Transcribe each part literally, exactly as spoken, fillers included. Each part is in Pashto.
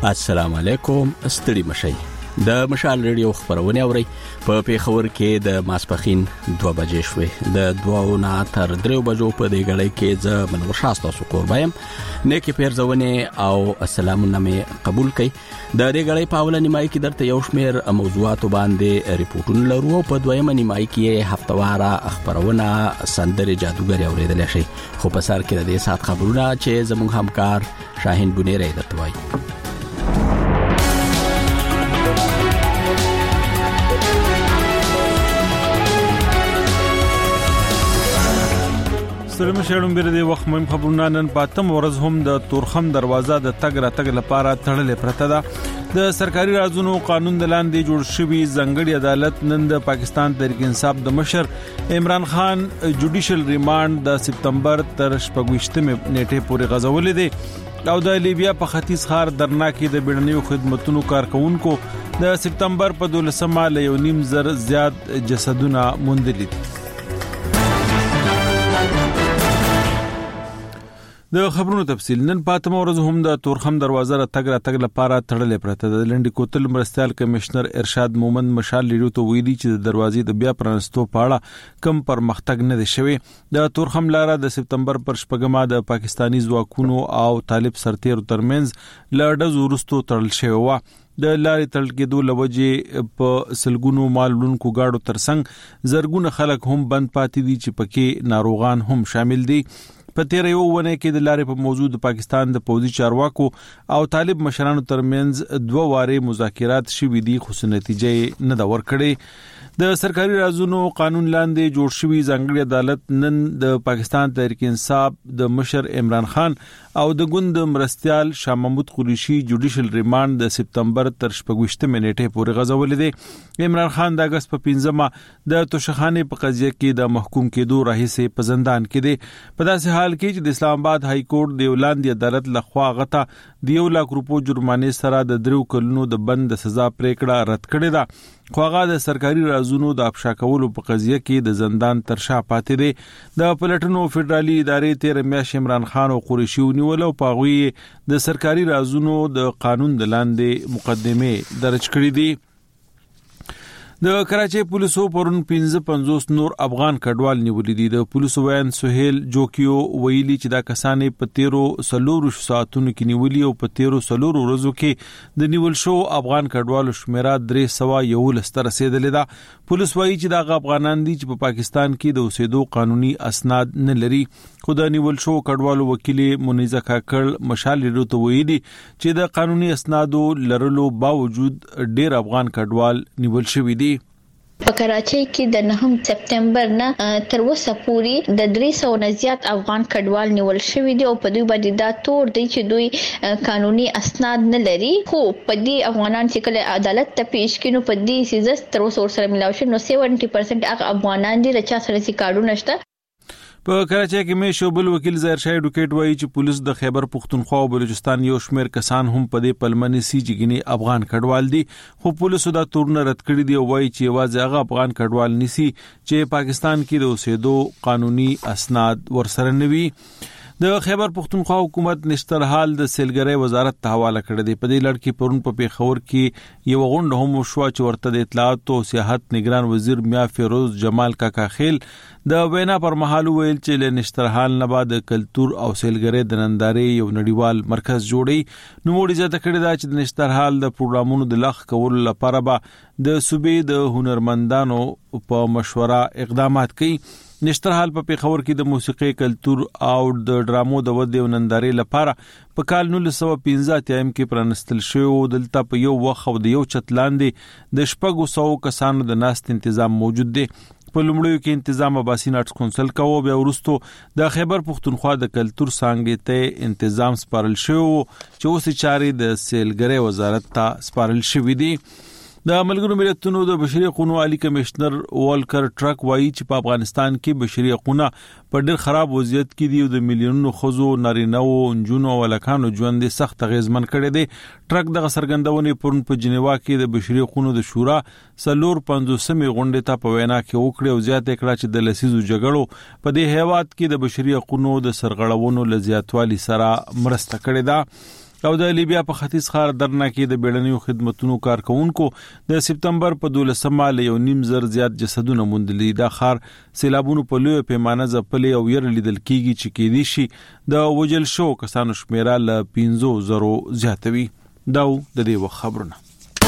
السلام علیکم. ستړي مشئ. د مشال ریډیو خبرونه اوري په پیښور کې د ماسپخین دوه بجې شوې. د دوه نه تر درې بجو په دې غړې کې ز منور شاسته سو قربایم نیکی پیرځونه او سلامونه مې قبول کړئ. د دې غړې په اولنی مای کې درته یو شمیر موضوعات باندې ریپورتونه لرو. په دویمه نیمای کې هفتواره خبرونه سندري جادوګر اوریدل شي. خو په سر کې د دې سات خبرونه چې زموږ همکار شاهین بنيري درته وایي. سلام شړم بیر دی وخت مهم خبرونه نن پاتم ورځ هم د تورخم دروازه د تګ را تګ لپاره تړلې پرته ده. د سرکاري رازونو قانون د لاندې جوړ شوی ځنګړی عدالت نن د پاکستان تحریک انصاف د مشر عمران خان جوډیشل ریماند د سپتمبر تر شپږویشتمه نیټه پورې غځولې دي او د لیبیا په ختیځ ښار درنا کې د بیړنیو خدماتو کارکونکو د سپتمبر په دولسمه له یو نیم زر زیات جسدونه موندل دي. د خبرونو تفصیل نن پاتمه ورځ هم د تورخم دروازه را تګ را تګ لپاره تړلې پرته ده. د لنډي کوتل مرستيال کمشنر ارشاد مومند مشال لیډو ته ویلي چې د دروازې د بیا پرانستو پاړه کم پرمختګ نه دي شوی. د تورخم لاره د سپتمبر پر شپږمه د پاکستانی ځواکونو او طالب سرتیرو ترمنځ لړډز ورستو تړل شوی و. د لارې تړل کېدو لوجې په سلګونو مالونکو گاډو ترڅنګ زرګونه خلک هم بند پاتې دي چې پکې ناروغان هم شامل دي. په تیر یو ونه کې د لارې په موضوع د پاکستان د پوځي چارواکو او طالب مشرانو ترمنځ دوه واره مذاکرات شوي دي خو نتیجه نه دا ورکړي. د سرکاري رازونو قانون لاندې جوړ شوی ځنګړی عدالت نن د پاکستان تحریک انصاف د مشر عمران خان او د ګوند مرستيال شاه محمود قریشي جوډیشل ریماند د سپتمبر تر شپږویشتمه نیټه پورې غځولې دي. عمران خان د اگست په پنځمه د توشخانه په قضیه کې د محکوم کېدو راهیسه په زندان کې دي. په داسې حال کې چې د اسلام آباد های کورټ د ولاندې عدالت لخوا غته د یو لاک روپو جرمانه سره د درو کلونو د بند سزا پریکړه رد کړې ده. خو هغه د سرکاري رازونو د افشا کولو په قضیه کې د زندان تر شا پاتې دي. د پلټنو فدرالي ادارې تیر میاشت عمران خان او قریشي ونیول او پاغوي د سرکاري رازونو د قانون د لاندې مقدمه درج کړې دي. د کراچۍ پولیسو پرون پنځه پنځوس نور افغان کډوال نیولې دي. د پولیسو وین سہیل جوکیو ویلي چې دا کسانې په تیرو سلورو ساعتونو کې نیولې او په تیرو سلورو ورځو کې د نیول شو افغان کډوالو شمیره درې سوه یولس ته رسیدلې ده. پولیس وایي چې دا افغانان دي چې په پاکستان کې د اوسېدو قانوني اسناد نه لري. خو د نیول شو کډوالو وکیل منیزه کاکړ مشال لیډو ته ویلي چې د قانوني اسنادو لرلو باوجود ډېر افغان کډوال نیول شوي دي. په کراچۍ کې د نهم سپتمبر نه تر اوسه پورې د درې سوه نه زیات افغان کډوال نیول شوي دي او په دوی باندې دا تور دی چې دوی قانوني اسناد نه لري. خو په دې افغانان چې کله عدالت ته پیښ کینو په دې سیزه تر اوسه سره ملاوي شو نو سبعین پرسنټ هغه افغانان دي چې سره سي کارډونه شته. په کراچۍ کې مې شوبل وکیل ظاهر شاه ایډوکیټ وایي چې پولیس د خیبر پختونخوا او بلوچستان یو شمیر کسان هم په دې پلمنې سي جګنی افغان کډوال دي. خو پولیسو دا تورن رد کړی دی او وایي چې واځي هغه افغان کډوال نسی چې پاکستان کې د اوسېدو قانوني اسناد ورسره نوي. د خیبر پختونخوا حکومت نشترحال د سیلګری وزارت ته حواله کړی دی. په دې لړ کې پرون په پیښور کې یو غونډه هم شو چې ورته د اطلاعات او سیاحت نگران وزیر میا فیروز جمال کاکا خیل د وینا پر مهال ویل چې له نشترحال نه بعد کلچر او سیلګری د نندارې یو نړیوال مرکز جوړي. نو موږ ځکه کړی دا چې د نشترحال د پروګرامونو د لغ کولو لپاره به د صوبې د هنرمندانو په مشوره اقدامات کوي. نشترحال په پیښور کې د موسیقي کلچر او د ډرامو د ودې او نندارې لپاره په کال نولس سوه پنځه اتیا کې پرانستل شو. دلته په یو وخت او د یو چت لاندې د شپږو سوو کسانو د ناست تنظیم موجود دی. په لومړیو کې تنظیم اباسین آرټس کونسل کوو بیا ورستو د خیبر پختونخوا د کلچر څنګه ته تنظیم سپارل شو چې اوس چارې د سیلګری وزارت ته سپارل شوې دي. د ملګرو ملتونو د بشري حقوقو عالی کمشنر والکر ټرک وایي چې په افغانستان کې بشري حقوقونه په ډېر خراب وضعیت کې دي او د میلیونونو ښځو نارینه او نجونو او هلکانو ژوند سخت اغېزمن کړی دی. ټرک دغه څرګندونې پرون په جنیوا کې د بشري حقوقو د شورا څلور پنځوسمې غونډې ته په وینا کې وکړې او زیاته کړه چې د لسیزو جګړو په دې هیواد کې د بشري حقوقو د سرغړونو له زیاتوالي سره مرسته کړې ده. او د لیبیا په ختیځ ښار درنا کې د بیړنیو خدماتو کارکونکو د سپتمبر په دولسمه له یو نیم زر زیات جسدونه موندلي. دا ښار سیلابونو په لوی پیمانه ځپلې او ير لیدل کیږي چې کې دي شي د وجل شو کسانو شمیره ل پنځه زره زیاتوي. دا د دې خبرونه.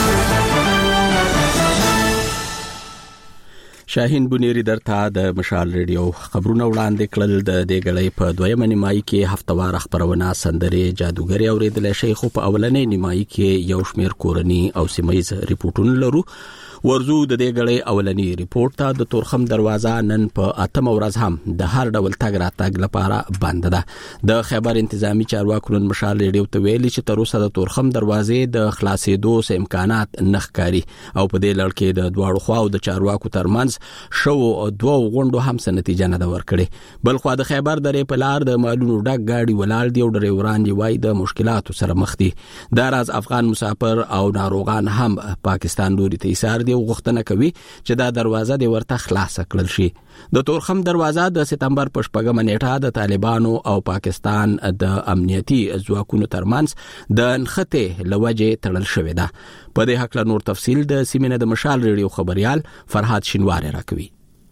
شاهین بنيري درته د مشال ریډیو خبرونه وړاندې کړل. د دې غړې په دویمه نیمایي کې هفتوار خبرونه سندري جادوګری اوریدل شي، خو په اولنې نیمایي کې یو شمیر کورنی او سیمایز ریپورتونه لرو. ورزو د دې غړې اولنی ریپورت ته د تورخم دروازه نن په اتم ورځ هم د هر ډول تګ راتګ لپاره بند ده. د خیبر انتظامی چارواکو نن مشال ریډیو ته ویلي چې تر اوسه د تورخم دروازې د خلاصېدو څه امکانات نخکاری او په دې لړ کې د دواړو خواو د چارواکو ترمنځ شو دوه غونډو هم څه نتیجه نه ورکړي. بل خو د خیبر درې په لار د مالونو ډک گاډي ولال دی او ډریوران دی وای د مشکلاتو سره مخ دي. دا راز افغان مسافر او ناروغان هم پاکستان لوري ته ایثار دی او غوښتنه کوي چې دا دروازه د ورته خلاص کړل شي. د تورخم دروازه د سپتمبر په شپږمه نیټه د طالبانو او پاکستان د امنیتي ځواکونو ترمنځ د نښتې لوجه تړل شوې ده. په دې حق له نور تفصیل د سیمینه د مشال ریډیو خبريال فرهاد شینواری راکوي.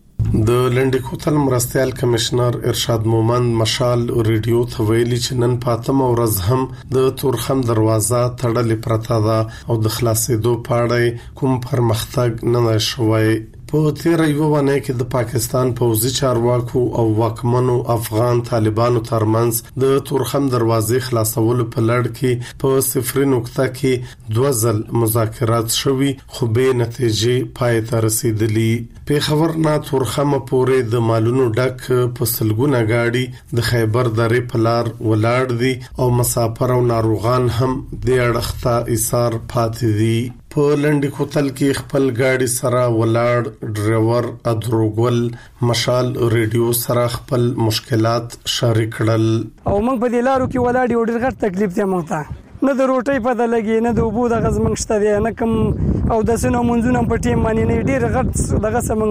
د لنډی کوتل مرستیال کمشنر ارشاد مومند مشال ریډیو ته ویلي چې نن پاتم ورځ هم د تورخم دروازه تړلې پرته ده او د خلاصېدو پاړې کوم پرمختګ نه شوی. په تیر یو ونه کې د پاکستان پوځي چارواکو او واکمنو افغان طالبانو ترمنځ د تورخم دروازې خلاصولو په لړ کې په صفر نقطه کې دوه ځل مذاکرات شوي خو به نتیجې پای ته رسیدلي. په خبر نه تورخم پورې د مالونو ډک په سلګونه گاډي د خیبر درې په لار ولاړ دي او مسافر او ناروغان هم د اړخته ایثار پاتې دي. په لنډی کوتل کې خپل گاډي سره ولاړ ډرایور ادروګل مشال ریډیو سره خپل مشکلات شریک کړل. او موږ په دې لارو کې ولاړ یو ډېر غټ تکلیف دی موږ ته. نه د روټۍ پته لګي نه د اوبو د غزمنګ شته دی نه کوم او د سينو منځونه په ټیم باندې نه ډېر غټ دغه سمنګ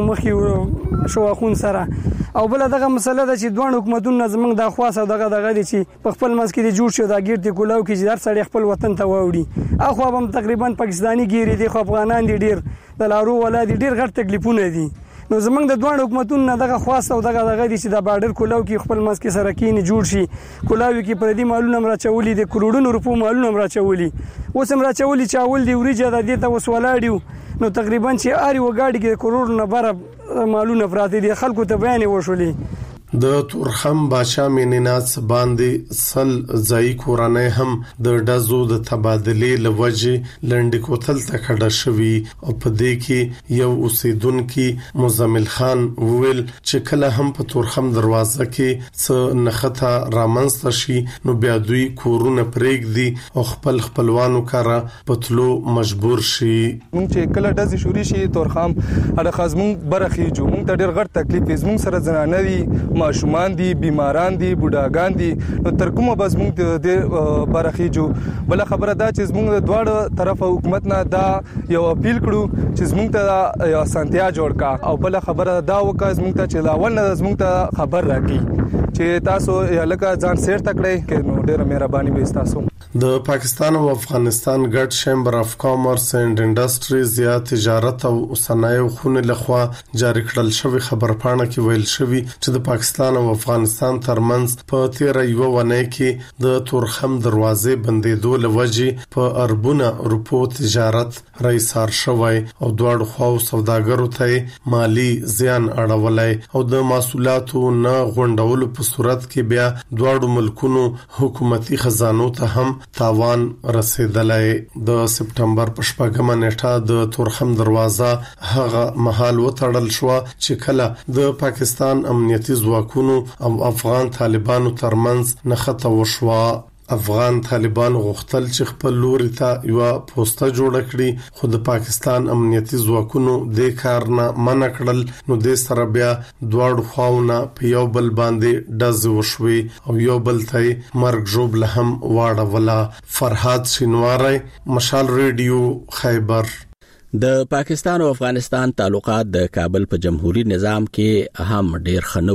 مخې شو اخون سره. او بل دغه مسله ده چې دوه حکومتونو زمنګ د خواص او دغه دغه دي چې په خپل منځ کې جوړ شو دا ګیرته کولاو کې چې هر سړی خپل وطن ته ووړي. اخو هم تقریبا پاکستانی ګیری دي خو افغانان دي ډېر د لارو ولادي ډېر غټ تکلیفونه دي. نو زمنګ د دوه حکومتونو دغه خواص او دغه دغه دي چې د بارډر کولاو کې خپل منځ کې سره کینې جوړ شي. کولاو کې پر دې مالونه مرچولي د کروڑونو روپو مالونه مرچولي اوس هم راچولي چاول دی وريجه د دې ته وسولاړیو. نو تقریبا چې اړ یو گاډي کې کروڑ نه بره مالونه پراته دي خلکو ته بیان وشولي. د تورخم بادشاہ مینینات باندې سل ځای کورانه هم د ډزو د تبادلې لوجه لنډی کوتل ته کډه شوی او په دې کې یو اوسیدونکو مزمل خان وویل چې کله هم په تورخم دروازه کې څه نخته رامنځته شي نو بیا دوی کورونه پرېږدي او خپل خپلوانو کارا پتلو مجبور شي. مونږ چې کله ډزې شوري شي تورخم اړه خزمون برخي جو مونږ ته ډېر غټ تکلیف زموږ سره زنانه دي ماشومان دي بیماران دي بوډاګان دي نو تر کومه بس موږ د برخي جو. بل خبره دا چې موږ د دواړو طرف حکومت نه دا یو اپیل کړو چې موږ ته یو سانتیا جوړ کا او بل خبره دا وکړه موږ ته چې لاول نه موږ ته خبر راکړي چې تاسو لکه ځان سیر تکړه کې نو ډېر مهرباني وي تاسو. د پاکستان او افغانستان ګډ چیمبر اف کامرس اینڈ انډستریز یا تجارت او صنایع خونه لخوا جاری کړل شوی خبرپاڼه کې ویل شوی چې د پاکستان او افغانستان ترمنځ په تیر یو ونه کې د تورخم دروازې بندیدو لوجه په اربونه روپو تجارت رئیسار شوی او دواړو خواو سوداګرو ته مالی زیان اړولای او د محصولاتو نه غونډولو په صورت کې بیا دواړو ملکونو حکومتي خزانو ته هم تاوان رسیدلای. د سپتمبر په شپږمه نیټه د تورخم دروازه هغه مهال وتړل شو چې کله د پاکستان امنیتي ځواکونو او افغان طالبانو ترمنځ نښته وشوه. افغان طالبان غوښتل چې خپل لوري ته یو پوسټه جوړ کړي خو د پاکستان امنیتي ځواکونو د کار نه منع کړل نو د سره بیا دواړو خواونه په یو بل باندې ډز وشوي او یو بل ته مرګ جوړ لهم واړه. فرهاد شینواری مشال ریډیو خیبر. د پاکستان او افغانستان تعلقات د کابل په جمهوریت نظام کې هم ډیر خنو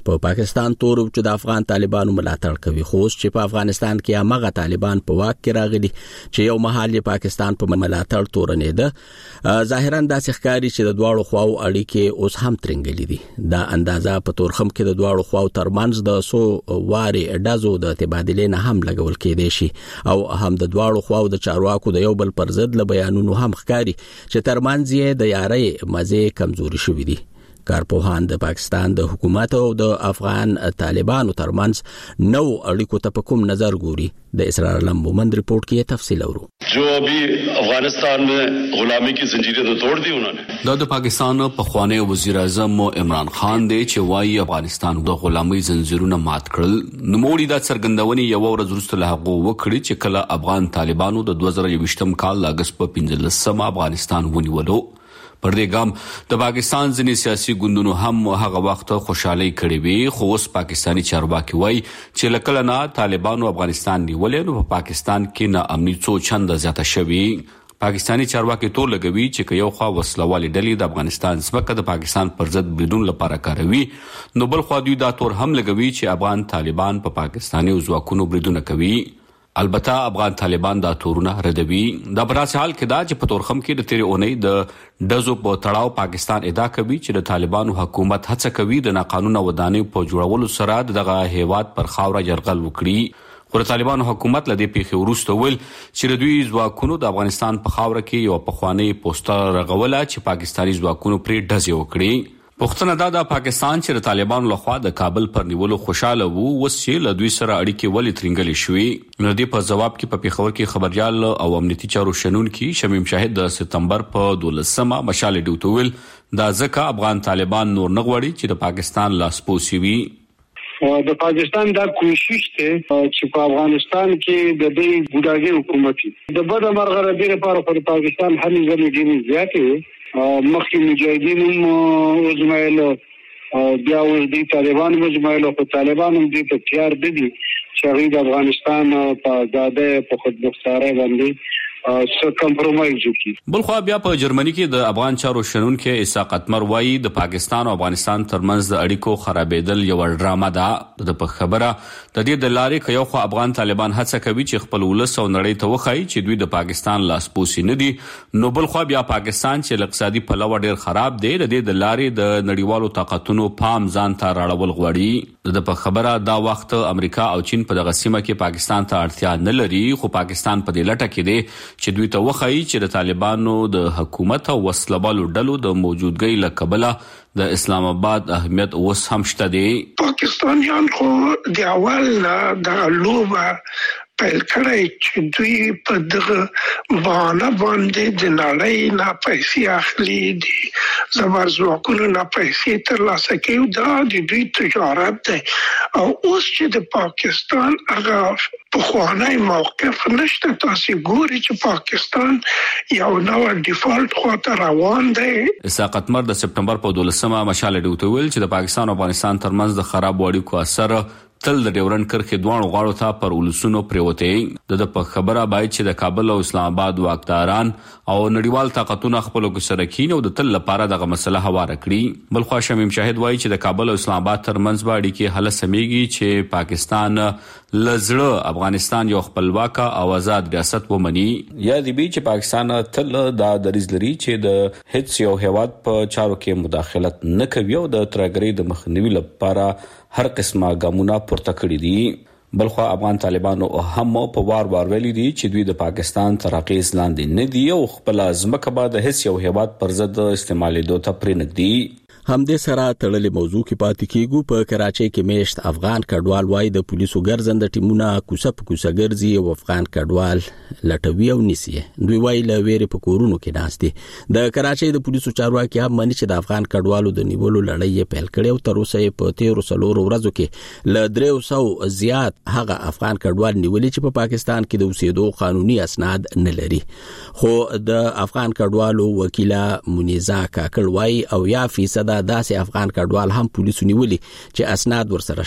په پاکستان تور چې د افغان طالبانو ملاتړ کوي خو چې په افغانستان کې هغه طالبان په واک کې راغلي چې یو مهال پاکستان په ملاتړ تورنېده ظاهرا د ښکاری چې د دواړو خواو اړیکې اوس هم ترنګلې دي دا اندازه په تورخم کې د دواړو خواو ترمنځ د سو واري ډازو د تبادلې نه هم لګول کېدې شي او هم د دواړو خواو د چارواکو د یو بل پر ضد له بیانونو هم ښکاری چې ترمنځ یې د یارۍ مزه کمزوري شوې دي کارپوهان د پاکستان د حکومت او د افغان طالبانو ترمنځ نو اړیکو ته په کوم نظر ګوري د اسرار علم مومند رپورٹ کې تفصیل اورو جو ابھی افغانستان میں غلامی کی زنجیریں تو توڑ دی انہوں نے دا د پاکستان په خوانی وزیر اعظم عمران خان دی چې وايي افغانستان د غلامۍ زنجیرونه مات کړل نو موړي دا څرګندونې یو ورځ وروسته له هغه وکړي چې کله افغان طالبانو د دوه زره یوویشتم کال اگست په پنځلسمه افغانستان ونیولو پر دې ګام د پاکستان ځینې سیاسي ګوندونو هم هغه وخت خوشحالي کړې وي خو اوس پاکستانی چارواکي وایي چې لکه نه طالبانو افغانستان نیولې نو په پاکستان کې نه امني څو چنده زیاته شوي پاکستانی چارواکي تور لګوي چې یو خوا وسلوالي ډلې د افغانستان ځمکه د پاکستان پر ضد بدون لپاره کاروي نو بل خوا دوی دا تور هم لګوي چې افغان طالبان په پاکستاني ځواکونو بریدونه کوي البته افغان طالبان دا تورونه ردوي دا په داسې حال کې دا چې په تورخم کې د تیرې اونۍ د ډزو په تړاو پاکستان ادعا کوي چې د طالبانو حکومت هڅه کوي د ناقانونه ودانیو په جوړولو سره دغه هیواد پر خاوره يرغل وکړي خو د طالبانو حکومت لدې پیښې وروسته ویل چې د دوی ځواکونو د افغانستان په خاوره کې یو پخوانی پوسټر رغوله چې پاکستاني ځواکونو پرې ډزې وکړي پښتنه دا د پاکستان چې د طالبانو لخوا د کابل پر نیولو خوشاله وو وسې له دوی سره اړیکې ولې ترنګلې شوې نو دې په جواب کې په پیښور کې خبريال او امنیتي چارو شنون کې شمیم شاهد د سپتمبر په دولسمه مشال ډیوټول دا ځکه افغان طالبان نور نه غوړي چې د پاکستان لاسپوسی وي د پاکستان دا کوشش ته چې په افغانستان کې د دې ګډاګي حکومت د بده مرغه د لپاره په پاکستان هر ځای کې زیاتې مخکې مجاهدین هم وزمایل بیا ور دي طالبان وزمایل او طالبان هم دې په تیار دي چې د افغانستان په داده په خودمختارۍ باندې څه کمپرومایز وکړي بل خو بیا په جرمني کې د افغان چارو شنون کې اسحاق اتمر وایي د پاکستان او افغانستان ترمنځ د اړیکو خرابېدل یو ډرامه ده د په خبره د دې د لارې کې یو خو افغان طالبان هڅه کوي چې خپل ولس او نړۍ ته وخایي چې دوی د پاکستان لاسپوسی نه دي نو بل خو بیا پاکستان چې اقتصادي پلوه ډیر خراب دی د دې د لارې د نړیوالو طاقتونو پام ځان ته راړول غواړي د په خبره دا وخت امریکا او چین په دغه سیمه کې پاکستان ته اړتیا نه لري خو پاکستان په دې لټه کې دی چې دوی ته وخایي چې د طالبانو د حکومت او وسلوالو ډلو د موجودګۍ له کبله د اسلام آباد اهمیت اوس هم شته دی پاکستانیان خو د اول د لوبه پیل کړی چې دوی په دغه بهانه باندې د نړۍ نه پیسې اخلي دي زموږ ځواکونو نه پیسې ترلاسه کوي دا د دوی تجارت دی او اوس چې د پاکستان هغه پخوانی موقف نشته تاسو ګوري چې پاکستان یو نو ډیفالت خواته روان دی اسحاق اتمر د سپتمبر په دولسمه مشال ډیوټول چې د پاکستان او افغانستان ترمنځ د خراب اړیکو اثر تل د ډیورن کرخې دوه غاړو ته پر ولسونو پریوته د په خبره باید چې د کابل او اسلام آباد واکداران او نړیوال طاقتونه خپل ګسره کین او د تل لپاره دغه مسله هواره کړي بل خو شمیم شاهد وایي چې د کابل او اسلام آباد ترمنځ باندې کې حل سمېږي چې پاکستان لزړه افغانستان یو خپلواک او آزاد ریاست ومني یا دی بي چې پاکستان تل دا دریځ لري چې د هیڅ یو هیواد په چارو کې مداخلت نه کوي او د ترګری د مخنیوي لپاره هر قسمه ګامونه پورته کړی دي بلخو افغان طالبانو هم په وار وار ویلي دي چې دوی د پاکستان تر اغیز لاندې نه دي او خپل ځمکه بعد هیڅ یو هیواد پر ضد استعمالېدو ته پرې نه دي همدې سره تړلې موضوع کې پاتې کیږو په کراچۍ کې میشت افغان کډوال وای د پولیسو ګرځند ټیمونه کوڅه په کوڅه ګرځي او افغان کډوال لټوي او نیسي دوی وای له ویرې په کورونو کې ناشته د کراچۍ د پولیسو چارواکي هم مني چې د افغان کډوالو د نیولو لړۍ پیل کړي او تر اوسه په تیرو سلورو ورځو کې ل درو سو زیات هغه افغان کډوال نیولي چې په پاکستان کې د اوسېدو قانوني اسناد نه لري خو د افغان کډوالو وکیله منیزا کاکل وای او یا فیصد داسې افغان کډوال هم پولیسو نیولي چې اسناد ورسره شته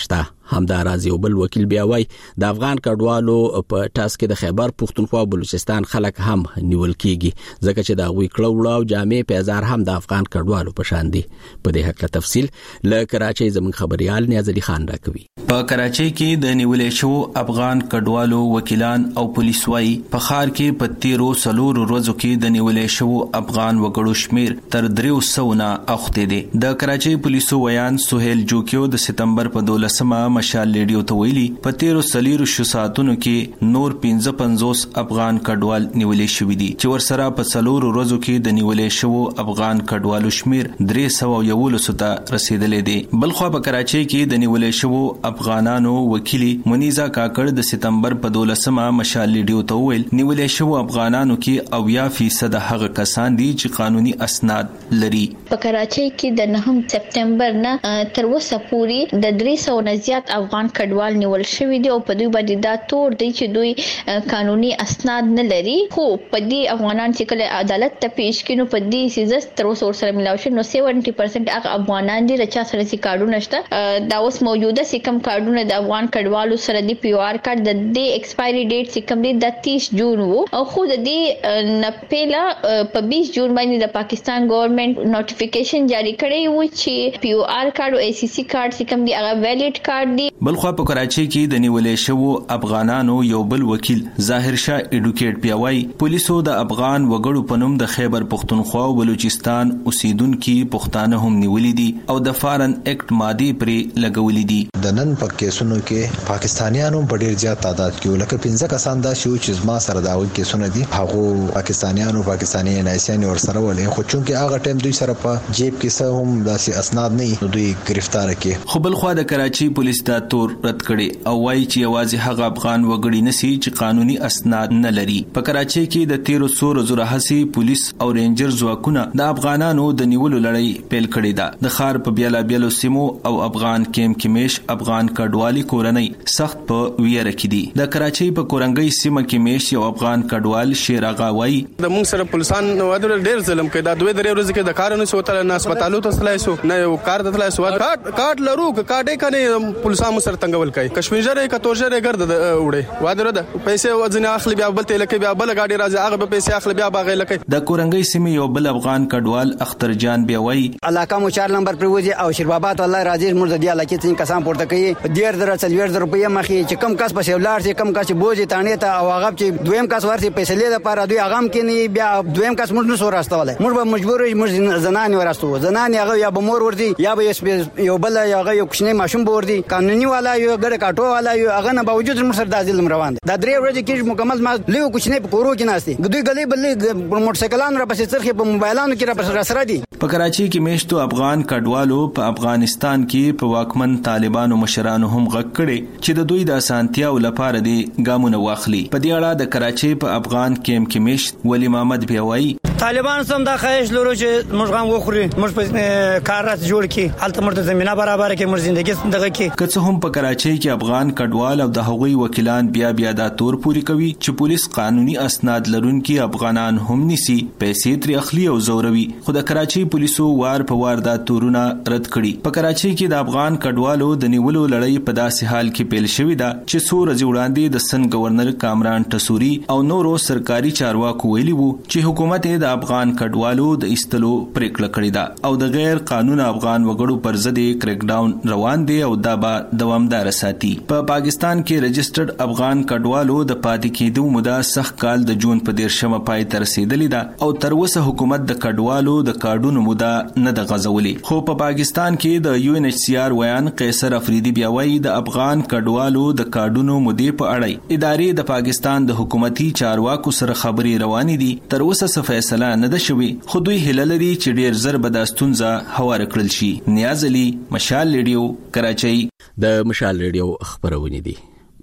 همداراز یو بل وکیل بیا وای د افغان کډوالو په ټاس کې د خیبر پښتونخوا بلوچستان خلک هم نیول کیږي ځکه چې دا غوي کړه او جامع پیزار هم د افغان کډوالو په شان دي. په دې حق تفصیل ل کراچۍ زموږ خبريال نیاز علي خان راکوي. په کراچۍ کې د نیولې شو افغان کډوالو وکیلان او پولیس وايي په ښار کې په تیرو سلور ورځو کې د نیولې شو افغان وګړو شمیر تر دریو سو نه اوخته دي. د کراچۍ پولیسو ویان سہیل جوکیو د سپتمبر په دولسمه مشال لیډیو ته ویلي په تیرو سلیرو شو ساعتونو کې نور پنځه پنځوس افغان کډوال نیولې شوې دي چې ورسره په سلور ورځو کې د نیولې شو افغان کډوالو شمیر درې سو یولسو ته رسیدلې دي. بلخو په کراچۍ کې د نیولې شو افغانانو وکیلی منیزا کاکړ د سپتمبر په دولسمه مشال لیډیو ته ویل نیولې شو افغانانو کې اویا فیصد هغه کسان دي چې قانوني اسناد لري. په کراچۍ کې د نهم سپتمبر نه تر اوسه پورې د درې سو نه زیات افغان کډوال نیول شوی دي او په دوی باندې دا تور دی چې دوی قانوني اسناد نه لري. خو په دې افغانان چې کله عدالت ته پیښ کینو په دې سیزه تر اوسه سره ملاوي شو نو سبعین پرسنټ هغه افغانان دي چې سره سي کارډونه شته. دا اوس موجوده سکم کارډونه د افغان کډوالو سره دی پی او آر کارت د دې ایکسپایری ډیټ سکم دی د تیس جون وو او خو د دې نه پیلا په بیس جون باندې د پاکستان ګورنمنت نوټیفیکیشن جاری کړی و چې پی او آر کارت او ای سی سی کارت سکم دی هغه ویلیډ کارت دی. بلخو په کراچۍ کې د نیولې شو افغانانو یو بل وکیل ظاهر شاه ایډوکیټ پیاوي پولیسو د افغان وګړو په نوم د خیبر پښتونخوا او بلوچستان اوسیدونکو پښتانه هم نیولې دي او د فارن ایکټ ماده پرې لګولې دي. د نن په کیسونو کې پاکستانیانو په ډیر زیات تعداد کې لکه پنځه کسان دا شو چې زما سره دا وایي کیسونه دي هغه پاکستانیانو پاکستاني نایسان ور سره ولې خو چونکه هغه ټیم دوی سره په جیب کې څه هم داسې اسناد نه دوی گرفتار کړي. خو بل خو د کراچۍ پولیس دا تور رد کړي او وایي چې یوازې هغه افغان وګړي نسی چې قانوني اسناد نه لري. په کراچۍ کې د تیرو سور زره هسي پولیس او رینجر ځواکونه د افغانانو د نیولو لړۍ پیل کړې ده. د خار په بیلا بیلو سیمو او افغان کیم کمیش افغان کډوالي کورنۍ سخت په ویره کې دي. د کراچۍ په کورنګي سیمه کې میش یو افغان کډوال شیر اغا وایي د موږ سره پولیسان نو ډیر ظلم کوي. دا دوی درې ورځې کې د کارونو سوتل نه هسپتالو ته تلای سو نه یو کار ته تلای سو کارت کارت لرو کارت کنه پولیسان سره تنګول کوي کشمیرجره کتورجره ګرد وړي وادره ده پیسې وځنه اخلي بیا بل ته لکه بیا بل غاډي راځي هغه به پیسې اخلي بیا باغې لکه. د کورنګي سیمه یو بل افغان کډوال اختر جان بیا وایي علاقه مو چار نمبر پر وځي او شربابات الله راځي مرده دی علاقه څنګه کسان پورته کوي ډیر در څلور زره روپیا مخې چې کم کس په ولار چې کم کس بوجي تانه ته او هغه چې دویم کس ورته پیسې لیدا لپاره دوی هغه کې نه بیا دویم کس موږ نو راستواله موږ به مجبور موږ زنان ورستو زنان هغه یا به مور ورتي یا به یو بل هغه یو کوچنی ماشوم بوردي قانوني والا یو ګړه کاټو والا یو هغه نه باوجود موږ سره د ظلم روان دي. دا درې ورځې کې مکمل ما لیو کوچنی په کورو کې ناشتي دوی غلي بلې موټر سایکلانو را پسې څرخه په موبایلانو کې را پسې سره دي. په کراچۍ کې میشتو افغان کډوالو په افغانستان کې په واکمن طالبانو مشرانو هم غږ کړي چې د دوی د اسانتیا لپاره دي ګامونه واخلي. په دې اړه د کراچۍ په افغان کیم کې میشت ولی محمد بیاوي طالبان سم دا خواهش لرو چې موږ غو وخوري موږ په کار راځ جوړ کی حالت مرته زمينه برابر کې موږ ژوندۍ دغه کې که هم په کراچۍ کې افغان کډوال او د هغوی وکیلان بیا بیا دا تور پوری کوي چې پولیس قانوني اسناد لرونکي افغانان هم نسی پیسې تر اخلي او زوروي. خو د کراچۍ پولیسو وار په وار دا تورونه رد کړي. په کراچۍ کې د افغان کډوالو د نیولو لړۍ په داسې حال کې پیل شوې ده چې څو ورځې وړاندې د سن گورنر کامران ټسوري او نورو سرکاري چارواکو ویلي وو چې حکومت د افغان کډوالو د ایستلو پریکړه کړې ده او د غیر قانون افغان وګړو پر ضد کریک ډاون روان دي او دا به دوامدار ساتي. په پا پاکستان کې رجسټرډ افغان کډوالو د پاتې کېدو موده سخت کال د جون په دیرشمه پای ته رسیدلې ده او تر اوسه حکومت د کډوالو د کارډونو موده نه د غځولې. خو په پا پاکستان کې د یو ان ایچ سی آر ویان قیصر افریدي بیا وایي د افغان کډوالو د کارډونو مودې په اړه ادارې د پاکستان د حکومتي چارواکو سره خبري روانې دي. تر اوسه څه فیصله نه ده شوې خو دوی هیله لري چې ډیر زر به دا ستونزه هوار کړل شي. نیاز علي مشال ریډیو کراچۍ. د مشال ریډیو خبرونه دي.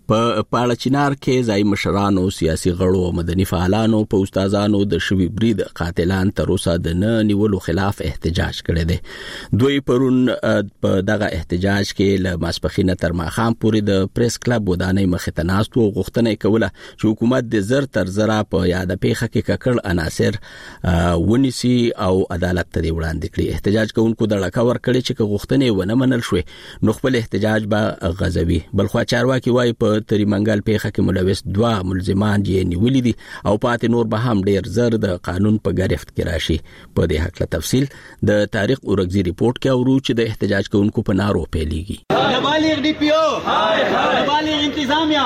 په پاړچینار کې ځای مشرانو سیاسي غړو او مدني فعالانو په استادانو د شوی برید قاتلان تر اوسه د نه نیولو خلاف احتجاج کړی دی. دوی پرون په دغه احتجاج کې له ماسپخینه تر ماښام پورې د پریس کلب ودانۍ مخې ته ناست وو. غوښتنه کوله چې حکومت د زر تر زره په یاد پیښه کې ککړ عناصر ونیسي او عدالت ته وړاندې کړي. احتجاج کوونکو د لکه ور کړی چې غوښتنې ونه منل شوې نو خپل احتجاج به غزوي. بلخو چارواکي وايي په تریمنګل پیښه کې ملوث دوه ملزمان یې نیولې دي او پاتې نور به هم ډیر زر د قانون په گرفت کې راشي. په دې حق له تفصیل د تاریخ اورګزی ریپورت کې اورو چې د احتجاج کوونکو په نارو پیلېږي. بالغ ډي پی او بالغ انتظامیه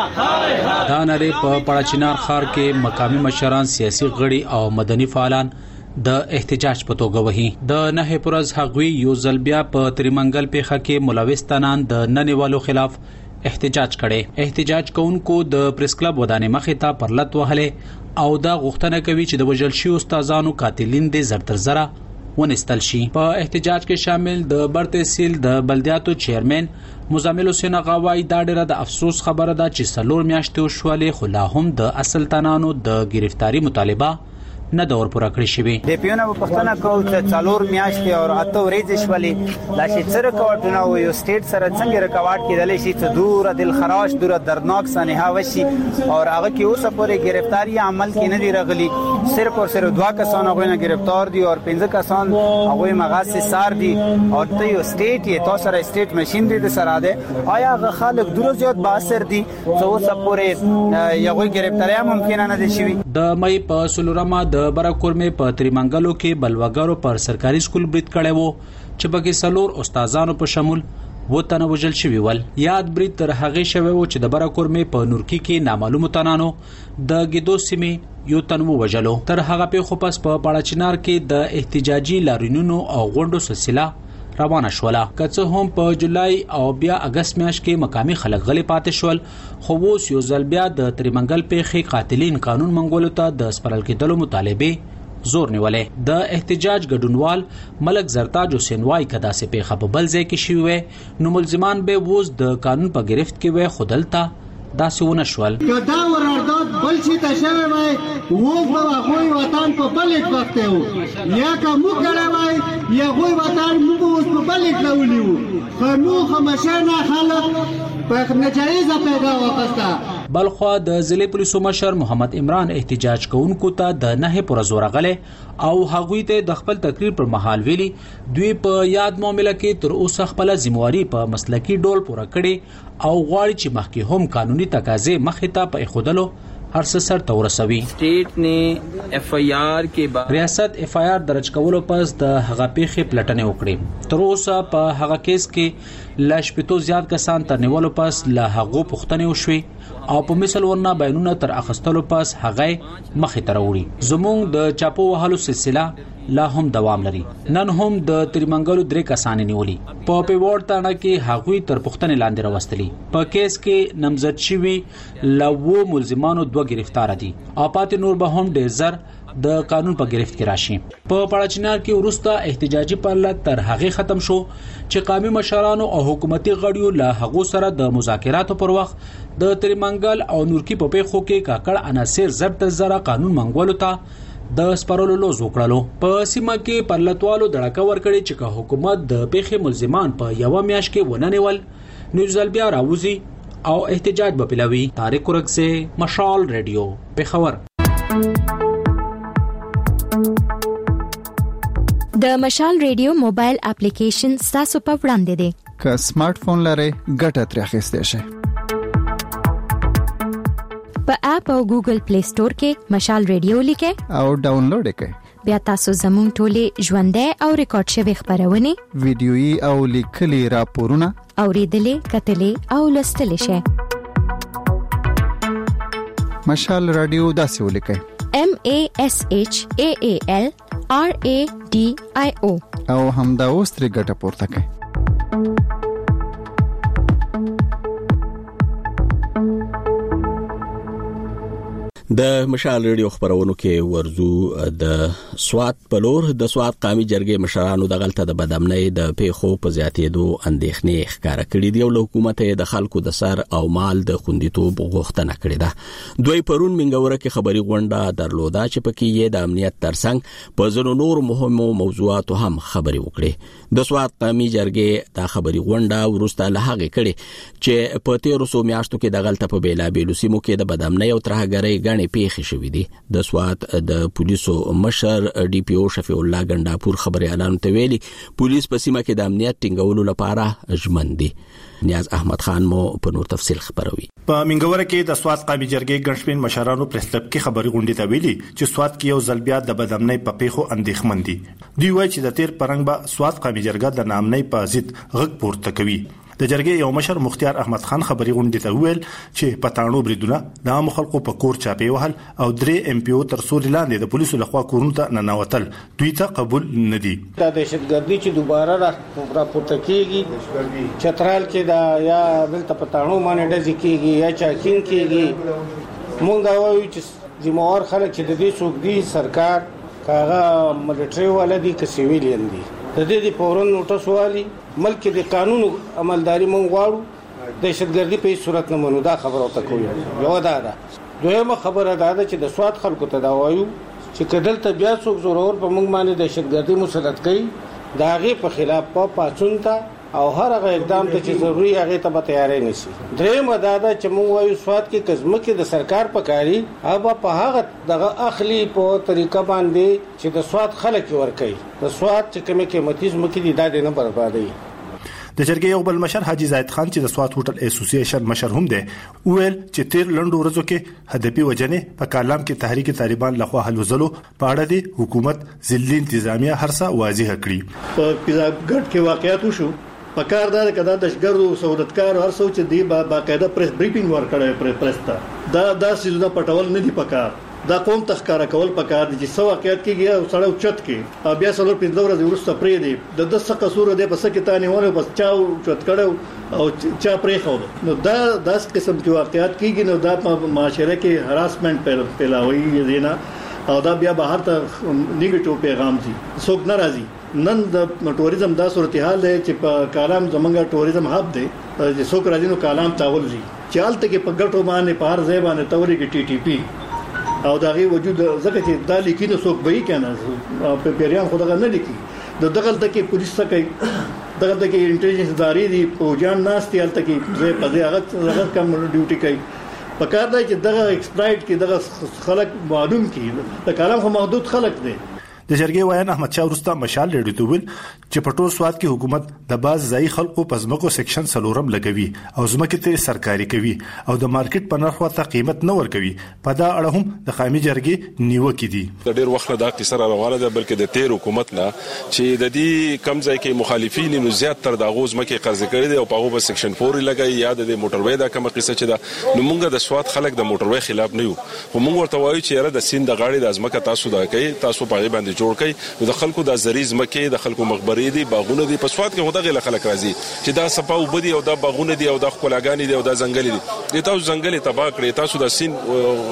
دا نری په پړچینار ښار کې مقامی مشران سیاسي غړي او مدني فعالان د احتجاج په توګه وهي. د نه پرز حقوی یو ځلبیا په تریمنګل پیښه کې ملوث تنان د ننیوالو خلاف احتجاج کړي. احتجاج کوونکو د پریس کلب ودانې مخې ته پرلط وهلې او دا غوښتنه کوي چې د وژل شوی استادانو قاتلین د زر تر زره ونستل شي. په احتجاج کې شامل د بر تحصیل د بلدیاتو چیرمن مزمل حسین غواوی دا ډیره د افسوس خبره ده چې سلور میاشتې شولې خو لا هم د اصل تنانو د گرفتاری مطالبه نه دور پورا کړی شوی. د پیونه په پښتنه کو چې څلور میاشتې او اته ورځې شولې لا شي سره کوټونه او یو سټیټ سره څنګه رکاوټ کېدل شي چې دور دل خراش دور دردناک سنها وشي او هغه کې اوسه پورې گرفتاری عمل کې نه دی رغلی. صرف او صرف دوا کسان هغه نه گرفتار دي او پنځه کسان هغه مغاسه سار دي او ته یو سټیټ یې تاسو سره سټیټ ماشين دي د سره ده. آیا هغه خلک دور زیات باثر دي چې اوسه پورې یو گرفتاری ممکن نه دي شوی. د مې په سلورما د برکورمه په تریمنګلو کې بلوګارو پر سرکاري سکول برید کړي وو چې بګي سلور استادانو په شمول و تنه وجل شوی ول. یاد برید تر هغه شوی و چې د برکورمه په نورکی کې نامعلوم تنانو د ګدو سیمه یو تنو وجلو. تر هغه په خو پس په پاړچینار کې د احتجاجي لارینونو او غونډو سلسله روانه شوله. کڅه هم په جولای او بیا اگست میاشت کې مقامی خلک غلي پاتې شول خو اوس یو ځل بیا د تریمنګل پیښې قاتلین قانون منګولو ته د سپارل کېدلو مطالبه زور نیولې. د احتجاج ګډونوال ملک زرتاج حسین وای کدا سه پیښه په بل ځای کې شوی وي نو ملزمان به ووز د قانون په گرفت کې وي خودلتا دا سونه شول. کدا ورارداد بل شي ته شوی وای وو په غوي وطن په بلک وخت یو یا کوم کړه وای یا غوي وطن موږ په بلک لولیو خمو خمشانه خلک په نجایزه پیدا وکړه. بلخوا د ضلع پولیسو مشر محمد عمران احتجاج کوونکو ته د نه پر زور غله او هغوی ته د خپل تقریر پر مهال ویلي دوی په یاد معاملې کې تر اوسه خپل ذمہواری په مسلکی ډول پوره کړي او غواړي چې مخکې هم قانوني تقاضې مخې ته په خودلو هر څه سر تورسوي. سټیټ نے ایف آئی آر کې بعد ریاست ایف آئی آر درج کولو پس د هغه پیښې پلټنې وکړې. تر اوسه په هغه کیس کې لاش پتو زیات کسان تر نیولو پس لا هغه پوښتنې وشوي او په مثال ورنه بیانونه تر اخستلو پس هغه مخې ته راوړي. زموږ د چاپو وهلو سلسله لا هم دوام لري. نن هم د تریمنګلو درې کسان نیولي په پیوړ تانه کې هغوی تر پوښتنې لاندې راوستلي. په کیس کې نامزد شوی لوو ملزمانو دوه گرفتار دي او پاتې نور به هم ډیر زر د قانون په گرفت کې راشي. په پاړچینار کې ورسته احتجاجي پرلط تر هغه ختم شو چې قومي مشرانو او حکومتي غړیو له هغو سره د مذاکراتو پر وخت د تریمنګل او نورکی په پیښو کې کاکړ عناصر زر تر زره قانون منګولو ته د سپارلو لوز وکړلو. په سیمه کې پرلطوالو دړکه ورکړي چې حکومت د پیښې ملزمان په یو میاشت کې وننول نو ځل بیا راوځي او احتجاج به پیلوي. طارق ورکسه مشال ریډیو پیښور. د مشال ریډیو موبایل اپلیکیشن تاسو په وړاندې دی. که سمارټ فون لرئ ګټه ترې اخیستئ شئ. په اپ او ګوګل پلی سٹور کې مشال ریډیو لیکئ او ډاونلوډ کړئ. بیا تاسو زموږ ټولې ژوندۍ او ریکارډ شوی خبرونه ویډیويي او لیکلي راپورونه اوریدلې کتلې او لوستلې شئ. مشال رادیو داسې ولیکئ M A S H A A L R A D I O او همدا اوس ترې ګټه پورته کړئ. د مشال ریډیو خبرونو کې ورزو د سوات پلور د سوات قومي جرګې مشرانو د غلطه د بدامنۍ د پیښو په زیاتېدو اندېښنې ښکارا کړې دي او حکومت د خلکو د سر او مال د خوندیتوب غوښتنه کړې ده. دوی پرون منګوره کې خبري غونډه درلوده چې پکې یې د امنیت ترڅنګ په ځینو نور مهمو موضوعاتو هم خبري وکړي. د سوات قومي جرګې د خبري غونډه ورسته له هغه کړي چې په تیرو سو میاشتو کې د غلطه په بیلابېلو سیمو کې د بدامنۍ او ترهګرۍ پیښې شوې دي. د سوات د پولیسو مشر ډي پی او شفیع الله ګنداپور خبري اعلان ته ویلي پولیس په سیمه کې د امنیت ټینګولو لپاره ژمن دي. نیاز احمد خان مو په نور تفصیل خبروي. په منګوره کې د سوات قومي جرګې ګڼشمن مشرانو پرسلب کې خبري غونډه ته ویلي چې سوات کې یو ځل بیا د بدامنۍ په پیښو اندېښمن دي. دوی وایي چې د تیر پرنګ به سوات قومي جرګه د نامنۍ په ضد غږ پورته کوي. د جرګې یو مشر مختیار احمد خان خبري غونډه ته ویل چې پټانو بریدونه د عام خلکو په کور چاپی وهل او درې ام پی او تر څو لاندې د پولیسو لخوا کورونو ته ننوتل دوی ته قبول نه دي. دا دهشتګردي چې دوباره را پورته کیږي چترال کې دا یا بلته پټانو باندې ډزې کیږي یا چاکین کیږي مونږ وایو چې ذمہوار خلک چې د دې څوک دي سرکار کاغه ملټری ولدي که سیویلین دي د دې د فورن نوټس والی ملک د قانون عملداري مونږ غواړو دهشتګردي په صورت نه منو. دا خبره وته کوي یو دا ده. دویمه خبره دا ده چې د سوات خلکو ته دا وایو چې کدل ته بیا څوک ضرور په مونږ باندې دهشتګردي مسلط کړي دا غي په خلاف په پاتون ته او هر هغه اقدام ته چې ضروري هغه ته به تیارې نشي. درېمه دا ده چې مونږ وایو سوات کې کزمه کې د سرکار پکاري هغه په هغه دغه اخلي په طریقه باندې چې د سوات خلک ورکي د سوات چې کومه قیمتي زمکې دي دا نه بربادي. د جرګې یو بل مشر حاجی زاید خان چې د سوات هوټل اسوسییشن مشر هم دی ویل چې تیر لندو ورځو کې هدفي وجنه په کالام کې تحریک طالبان لخوا حل وزلو په اړه د حکومت ځلې انتظامیه هرڅه واضح کړی. په پیزاګټ کې واقعیت وشو په کار دا کدا د شګردو سعودتکار هر څو چې دی باقاعده پریس بریفینګ ورکړی پر پرستا دا دا سيزونه پټول نه دی پکار دا قوم تخکارا کول پکار دي چې سو واقعیت کېږي او سړیو چت کې بیا څلور پنځه ورځې وروسته پرې دی د دسه قصور دی په سکه تانه ونه بس چاو چت کړو او چا پرې خو نو دا داس قسم کې واقعیت کېږي نو دا په معاشره کې هراسمنت پیلاوي دینا او دا بیا بهر ته نیگیټیو پیغام دي څوک ناراضي. نن د ټوریزم دا صورتحال دی چې په کالام زمونږه ټوریزم هاب دی چې څوک راځي نو کالام تاول دي چالت کې په ګټو باندې پار ځای باندې توري کې ټي ټي پی او دغه وجود زکه چې د لیکینو څوک به یې کنه په پیریان خدغه نه لیکي د دغلت کې پولیس سکه دغلت کې انټيليجنس ادارې دي په جان ناستي الته کې زه په دې هغه هغه کم ډیوټي کوي په کار دی چې دغه ایکسپلایټ کې دغه خلک معلوم کړي د کلام خو محدود خلک دي. د جرګې وایي احمد شاه ورسته مشال ریډیو ته ویل چې په ټول سواد کې حکومت د باز ځای خلکو په ځمکو سیکشن سلورم لګوي او ځمکې ته سرکاري کوي او د مارکیټ په نرخ ورته قیمت نه ورکوي. په دا اړه هم د قومي جرګې نیوکې دي. د ډېر وخت دا قصه روانه ده بلکې د تیر حکومت نه چې د دې کم ځای کې مخالفین نو زیات تر د غوز مکه قرض کړي دي او په هغه سیکشن فور لګي یا د موټروي دا کوم قصه چې دا نو موږ د سواد خلک د موټروي خلاف نه یو خو موږ ورته وایو چې یاره د سین د غاړي د ځمکه تاسو دا کوي تاسو په باندې جوړ کړئ خلکو د زریز مکه د خلکو مخبري دي باغونه دي په سواد کې هودغه له خلک راځي چې دا صفاو بدی او دا باغونه دي او دا خپلګانی دي او دا ځنګل دي تاسو ځنګل تباہ کړی تاسو د سین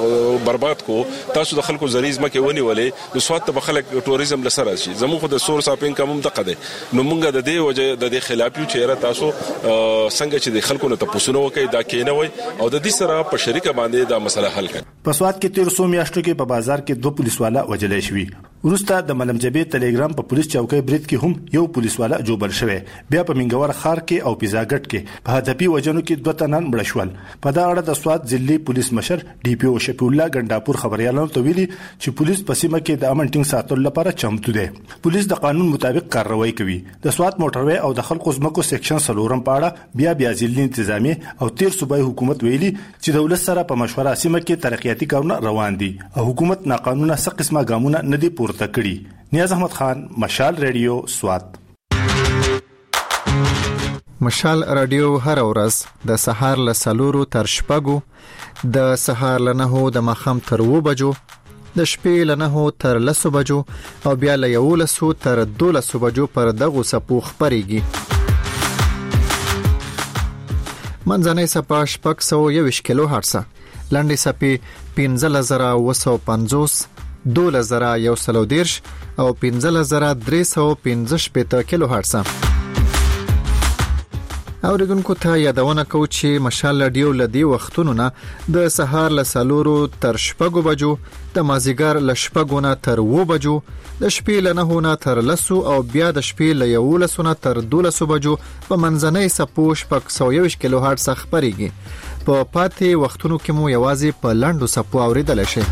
برباد کو تاسو د خلکو زریز مکه ونی ولې د سواد ته خلک ټوریزم لسره شي زموږ د سورس اپ انکم هم دقه دي نو مونږ د دې وجه د دې خلاف یو چیرې تاسو څنګه چې د خلکو نه تاسو نو کوي دا کینه وي او د دې سره په شریکه باندې دا مسله حل کړي. په سواد کې تیر سو میاشتو کې په بازار کې دوه پولیس والا وجلې شوی ورسته د ملمجبې ټلګرام په پولیس چوکۍ برید کې هم یو پولیس والا جوړ شوی بیا په منګور خار کې او پیزاګټ کې په هدفي وجنو کې دوه تنان مړ شول. په دا اړه د سواد ضلعي پولیس مشر ډي پی او شفیع الله ګنداپور خبريالانو ته ویلي چې پولیس په سیمه کې د امن ټینګ ساتلو لپاره چمتو دی. پولیس د قانون مطابق کارروایی کوي. د سواد موټروي او د خلکو ځمکو سیکشن سلورم پاړه بیا بیا ضلعي انتظامی او تیر صوبایي حکومت ویلي چې دولت سره په مشوره سیمه کې ترقیاتي کارونه روان دي او حکومت ناقانونه څه قسمه ګامونه نه دي پورته کړي. نیاز احمد خان مشال ریډیو سوات. مشال رادیو هر ورځ د سهار له سلورو تر شپږو د سهار له نهو د ماښام تر اوو بجو د شپې له نهو تر لسو بجو او بیا له یولسو تر دولسو بجو پر دغو څپو خپرېږي. منځنۍ څپه شپږ سوه یوویشت کیلو هرتزه لنډې څپې پنځه زره اوه سوه پنځوس، دوه زره یو سل او دېرش او پنځه زره درې سوه پنځه شپېته کیلو هرټز. اوریدونکو ته یادونه کوو چې مشال رادیو لدی وختونو نه د سهار له سلورو تر شپږو بجو، د مازیګر له شپږو نه تر اوو بجو، د شپې له نهو نه تر لسو او بیا د شپې له یولسو نه تر دولسو بجو په منځنۍ څپو شپږ سوه یوویشت کیلو هرټز خپرېږي. په پاتې وختونو کې مو یوازې په لنډو څپو اوریدلی شي.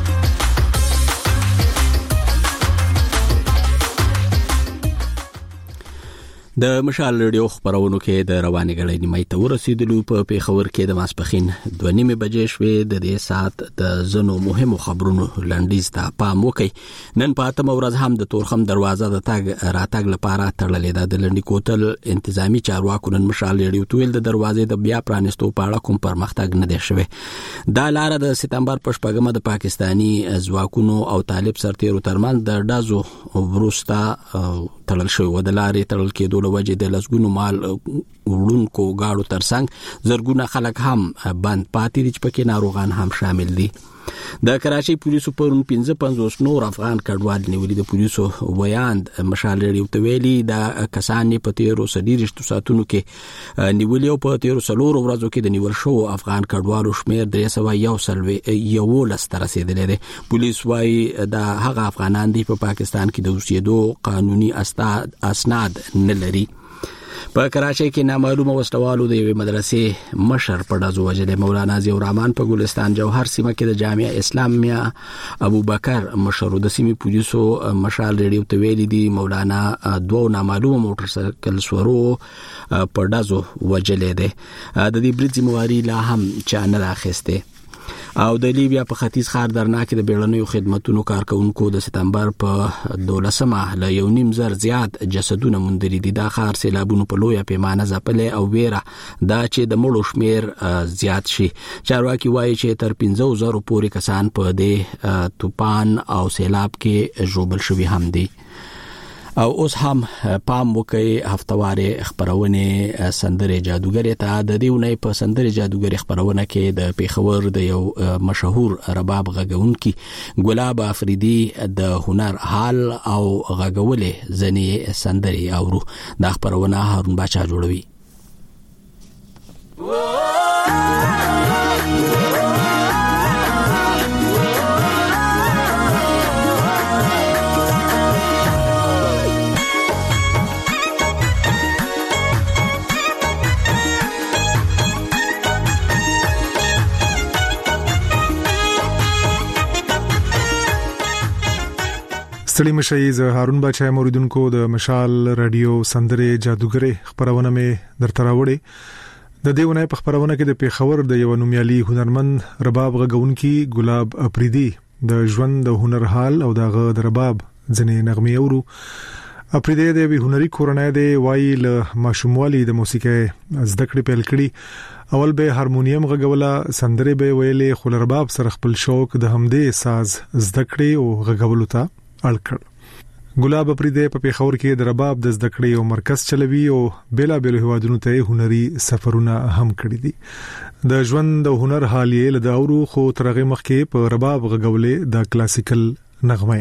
د مشال رادیو خبرونو کې د رواني غړې نیمه ته ورسېدلو. په پیښور کې د ماسپخین دوه نیمه بجې شوې. د دې سات د زنو مهمو خبرونو لنډیز ته پام وکړئ. نن په اتم ورځ هم د تورخم دروازه د تاګ راتګ لپاره تړلې ده. د لنډی کوتل انتظامی چارواکو نن مشال رادیو تویل د دروازې د بیا پرانستو په اړه کوم پرمختګ نه دی شوی. دا لار د سپتمبر په شپږمه د پاکستانی ځواکونو او طالب سرتیرو ترمنځ د ډازو وروسته تړل شوی و. د لارې تړل کېدو له وجې د لسګونو مال وړونکو گاړو ترڅنګ زرګونه خلک هم بند پاتې دي چې پکې ناروغان هم شامل دي. د کراچۍ پولیسو پرون پنځه پنځوس نور افغان کډوال نیولي. د پولیسو ویاند مشال رادیو ته ویلي دا کسان په تیرو څلوېښتو ساعتونو کې نیولي او په تیرو څلورو ورځو کې د نیول شوو افغان کډوالو شمېر درې سوه یو سلوي یولس ته رسېدلی دی. پولیس وایي دا هغه افغانان دي په پاکستان کې د اوسېدو قانوني اسناد نه لري. په کراچۍ کې نامعلومه وسلوالو د یوې مدرسې مشر په ډزو وژلی. مولانا ضیاء الرحمن په ګلستان جوهر سیمه کې د جامعه اسلامیه ابوبکر مشر د سیمې پولیسو مشال رادیو ته ویلي دي مولانا دوه نامعلومه موټر سایکل سورو په ډزو وژلی دی. د دې برید ذمهواري لا هم چا نه ده اخیستې. او د لیبیا په ختیځ ښار درنا کې د بیړنیو خدماتو کارکونکو د سپتمبر په دولسمه له یو نیم زر زیات جسدونه موندلي دي. دا ښار سیلابونو په لویه پیمانه ځپلی او ویره دا چې د مړو شمېر زیات شي. چارواکي وایي چې تر پنځو زرو پورې کسان په دې طوفان او سیلاب کې ژوبل شوي هم دي. او اوس هم پام وکړئ هفتوارې خبرونه سندرې جادوګرې ته. د دې ونې په سندرې جادوګرې خبرونه کې د پیښور د یو مشهور رباب غږونکي ګلاب افریدي د هنر حال او غږولې ځنې سندرې اورو. دا خبرونه هارون باچا جوړوي. ستړي مشي زه هارون باچا موریدونکو د مشال رادیو سندرې جادوګرې خبرونه مې درته راوړې. د دې ونې په خبرونه کې د پیښور د یو نومیالي هنرمند رباب غږونکي ګلاب افریدي د ژوند د هنر حال او د غ د رباب ځنې نغمې اورو. افریدي د وی هنري کورنۍ دی وایي له ماشوموالي د موسیقي زده کړې پیل کړي. اول به هارمونیم غږوله، سندرې به ویلې، خو رباب سره خپل شوق د همدې ساز زده کړې او غږولو ته اړ کړ. ګلاب افریدي په پیښور کې د رباب د زده کړې او مرکز چلوي او بیلا بیل هوادونو ته هنري سفرونه هم کړی دي. د ژوند د هنر حال یې له داورو خو ترغه مخکې په رباب غږولې د کلاسیکل نغمه.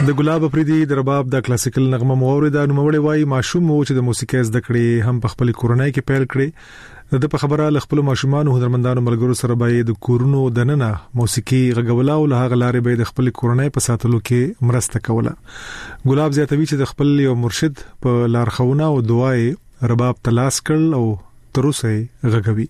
د ګلاب افریدي د رباب د کلاسیکل نغمه مورده نوموړی وای ماشوم مو چې د موسیقي زده کړې هم په خپل کورنۍ کې پیل کړي د په خبره ل خپل ماشومان هنرمندانو ملګرو سره به د کورونو دننه موسیقي غږولا او له غلارې به د خپل کورنۍ په ساتلو کې مرسته کوله. ګلاب زیاتوي چې د خپل یو مرشد په لارښوونه او دعای رباب تلاش کړ او تر اوسه غږوي.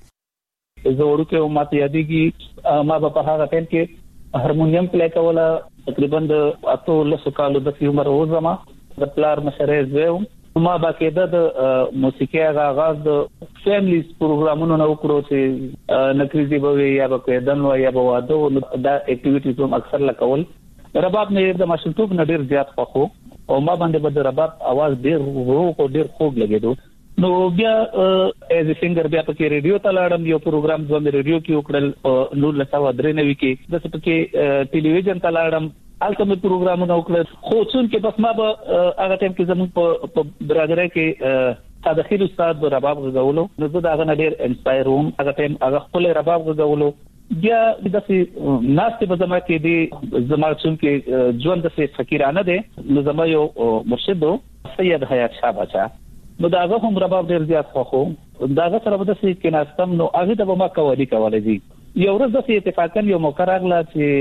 زه ورکه ماته یادېږي ما په هغه ټیم کې هارمونیم پلی کوله تقریبا د اته لسو کالو د عمر و زما د پلار مشرې زوم ما باقاعده د موسیقي آغاز د فیملی پروګرامونو نو کړو چې نکریزي به یا به دن یا به واده دا اکټیویټیز هم اکثر لکول. رباب نه د ماشومتوب نه ډیر زیات خوښو او ما باندې به د رباب आवाज ډیر روغ او ډیر خوږ لګیدو. نو بیا ایز ا سنگر بیا په ریډیو ته لاړم یو پروګرام د ریډیو کې وکړل نور لسا ودرې نوي کې د څه کې ټلویزیون ته لاړم الکمه پروګرامونه وکړل خو څون کې بس ما به هغه ټیم کې زموږ په برادرۍ کې تدخیر استاد رباب غوولو نو زه دا غن ډیر انسپایر وم هغه ټیم هغه خپل رباب غوولو بیا د څه ناشته په زما کې دی زما څون کې ژوند د څه فقیرانه دی نو زما یو مرشد سید حیات شاه بچا نو داغه هم رباب ډیر زیات خوخو داغه سره به د سې کې ناستم نو هغه د ما کوالي کولای دي یو ورځ د اتفاقا یو مقرر لا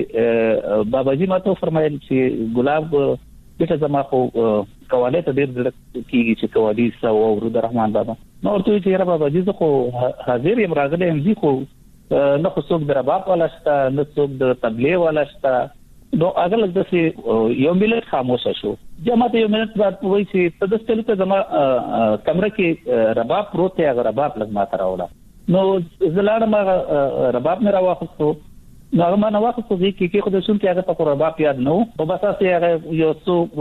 چې باباجي ماته فرمایل چې ګلاب دغه زما خو کوالي ته ډیر کیږي چې کوالي سو او ورود رحمان بابا نو ورته چې را باباجي زه خو حاضر یم راغلی ام زی خو نه خو څوک د رباب ولا شته نه څوک د تبلیغ ولا شته نو هغه لږ د یو ملت خاموش شو جماعت یو ملت بعد وایي چې په داس تل ته زما کمره کې رباب پروت دی هغه رباب لږ ما ته راوړه نو زلاړه ما رباب نه راوخستو نو هغه ما نه واخستو چې کې خو د شون کې هغه په رباب یاد نو په باسه هغه یو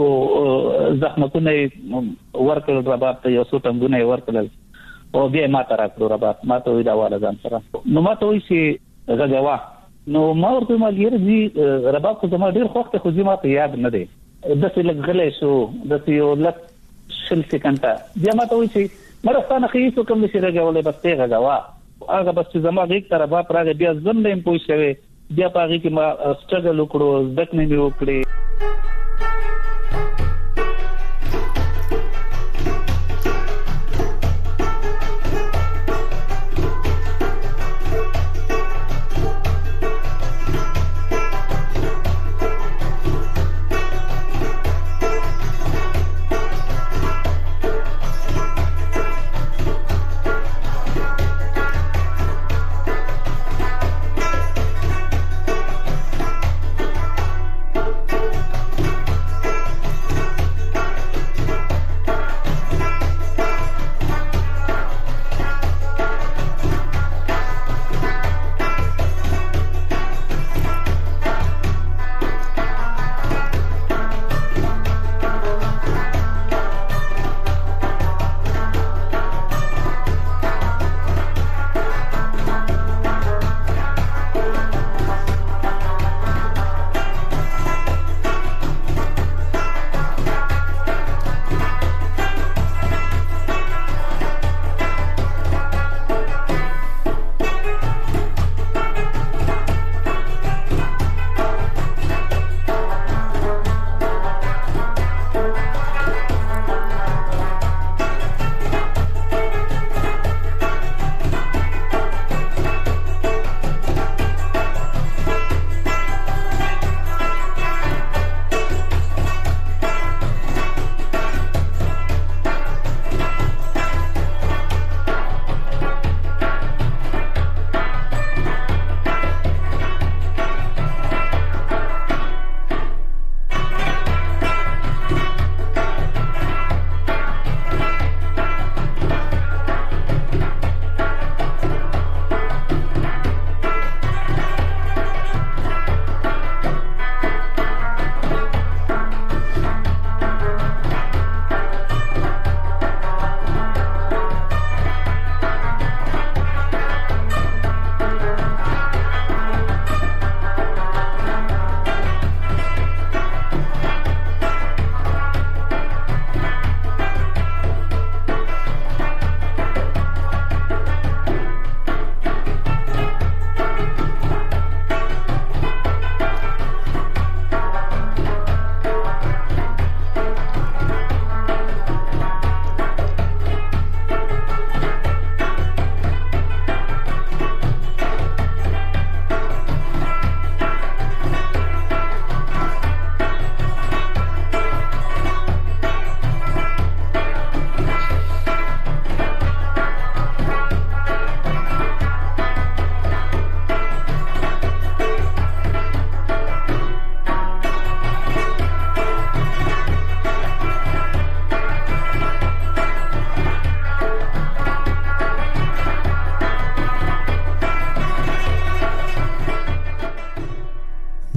څو زخمتونه ورکړل رباب ته یو څو ټنګونه ورکړل او بیا ما ته راکړو رباب ما ته وی دا والا ځان سره نو ما ته وی چې غږوا نو ما ورته مالګر دي رباب خو زما ډیر خوښ ته خو زما ته یاد نه دی د څه لګلې شو د څه یو لک شل سکندې بیا ما ته وی چې مرستانه خېسو کوم شي راغولې بس ته غوا هغه بس زما غیږ تر رباب راغی بیا زم نه پوي شوی بیا پاره کې ما سټرګل وکړو ځکه مې وکړې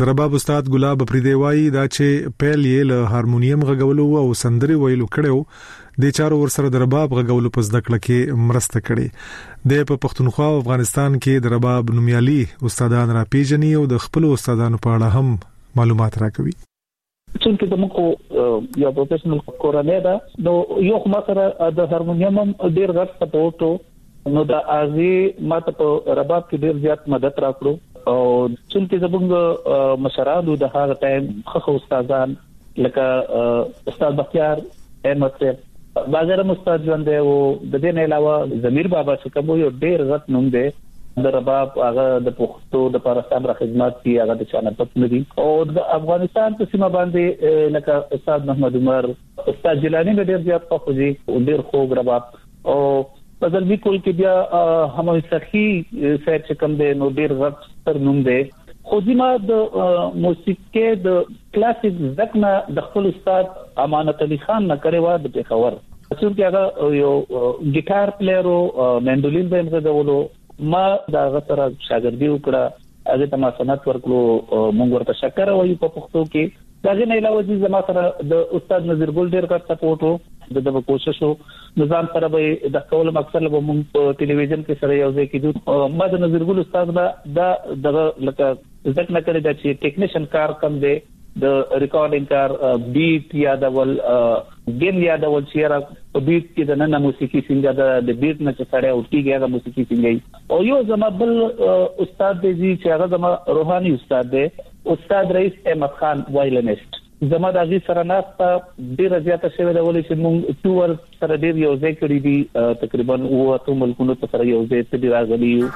د رباب استاد ګلاب افریدی وایي دا چې پیل یې له هارمونیم غږولو او سندري ویلو کړو د چارو ورسره د رباب غږولو په زده کړه کې مرسته کړې د په پښتونخوا او افغانستان کې د رباب نومیالي استادان را پیژني او د خپل استادانو په اړه هم معلومات راکوي. چې د موږ یو پروفیشنل کورنۍ دا نو یو خمسره د هارمونیم ډیر غټ سپورټ نو د ازي ماته په رباب کې ډیر زیات مدد راکړو او چې زموږ مشرانو د هغه ټایم خو استادان لکه استاد بختیار احمد صاحب بازار استاد ژوند دی او د دې نه علاوه زمیر بابا چې کوم یو ډیر غټ نوم دی د رباب هغه د پښتو د پاکستان را خدمات کی هغه د چانه پت ندي او د افغانستان په سیمه باندې لکه استاد محمد عمر استاد جیلانی ډیر زیات خوږي او ډیر خوږ رباب او بدل کول کې بیا هم سخی سیر چې کوم دی نو ډیر غټ تر نوم دی خو ځما د موسیقي د کلاسیک ځکه د خپل استاد امانت علي خان نه کړی و د پیښور چې هغه یو ګیټار پلیئر او مندولین به غوړو ما دا غتره شاګردي وکړه هغه ته ما سنت ورکړو مونږ ورته شکر وایو په پښتو کې دا نه علاوه چې زما سره د استاد نذیر ګل ډیر کار سپورټ د دغه کوشش نظام سره به د کول مقصد له مونږ په ټلویزیون کې سره یو ځای کېدو ما د نذیر ګل استاد دا دغه لکه ځکه نه کړی دا چې ټیکنیشن کار کم دی د ریکارډینګ کار بیټ یا د ګیم یا د ول شیرا په بیټ کې د نن موسیقي څنګه د بیټ نه چې سره او کیږي د موسیقي څنګه او یو زما بل استاد دی چې هغه زما روحاني استاد دی استاد رئیس احمد خان وایلنست زما د غي سره ناستا ډیره زیاته شوی د ولې چې موږ ټور سره ډیر یو ځای کړی دي تقریبا اوه اتو ملکونو ته سره یو ځای ته راغلی یو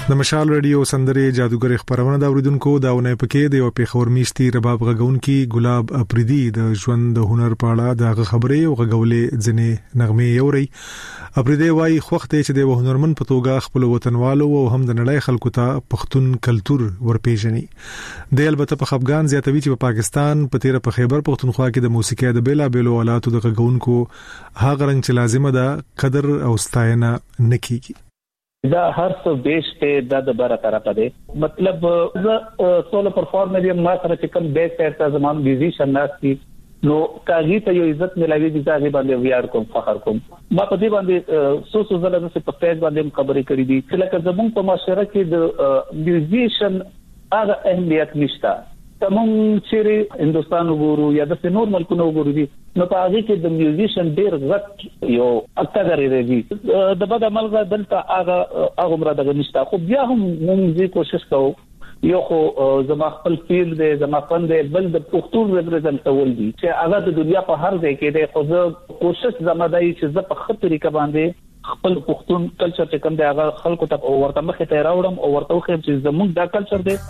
د مشال رادیو سندره جادوګر خبرونه دا اوریدونکو داونه پکې د یو پیښور میشتي رباب غږونکي ګلاب اپریدي د ژوند د هنر په اړه د خبرې او غږولې ځنې نغمه یوري اپریدي وايي خوخته چې د هنرمن په توګه خپل وطنوالو او هم د نړۍ خلکو ته پښتون کلچر ورپېژني د البته په افغان زیاتوي چې په پاکستان په تیر په خیبر پښتونخوا کې د موسیقي د بیلا بیلو آلاتو د غږونکو هغه رنګ چې لازمه ده قدر او ستاینه نکېږي دا هر څه بیسته د د بره طرفه دی مطلب زه سولو پرفارمر یم ما سره چې کوم بیس ته زمام میوزیشن ناشتي نو کاږي ته یو عزت ملایوي دي چې باندې ویار کوم فخر کوم ما په دې باندې سو سو زله د په پیج باندې خبرې کړې دي چې لکه زمون په معاشره کې د میوزیشن هغه اهمیت نشته تمام چې هندستان وګورو یا د نور ملکونو وګورو دي نو په هغه کې د میوزیشن ډیر غټ یو اکثر لري د بد عملغه دلته هغه هغه مراد نشته خو بیا هم موږ کوشش کوو یو خو زما خپل فیلډ دی زما فن دی بل د پښتون ریپرزنټ کول دي چې هغه د دنیا په هر ځای کې دی خو زه کوشش زما دی چې زه په خپل طریقه باندې خپل پښتون کلچر چې کوم دی هغه خلکو ته ورته مخې ته راوړم او ورته خو چې زموږ دا کلچر دی